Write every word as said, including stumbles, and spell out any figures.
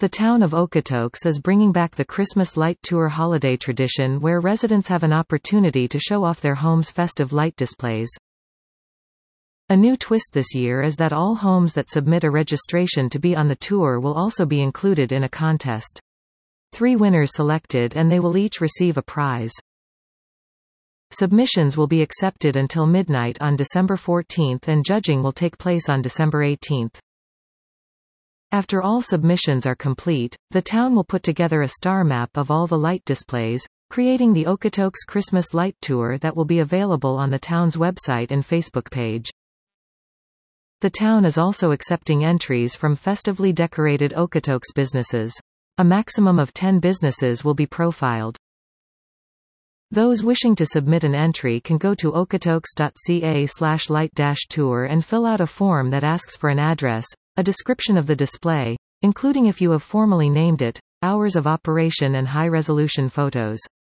The town of Okotoks is bringing back the Christmas Light Tour holiday tradition where residents have an opportunity to show off their home's festive light displays. A new twist this year is that all homes that submit a registration to be on the tour will also be included in a contest. Three winners selected and they will each receive a prize. Submissions will be accepted until midnight on December fourteenth and judging will take place on December eighteenth. After all submissions are complete, the town will put together a star map of all the light displays, creating the Okotoks Christmas Light Tour that will be available on the town's website and Facebook page. The town is also accepting entries from festively decorated Okotoks businesses. A maximum of ten businesses will be profiled. Those wishing to submit an entry can go to okotoks dot c a slash light dash tour and fill out a form that asks for an address, a description of the display, including if you have formally named it, hours of operation and high-resolution photos.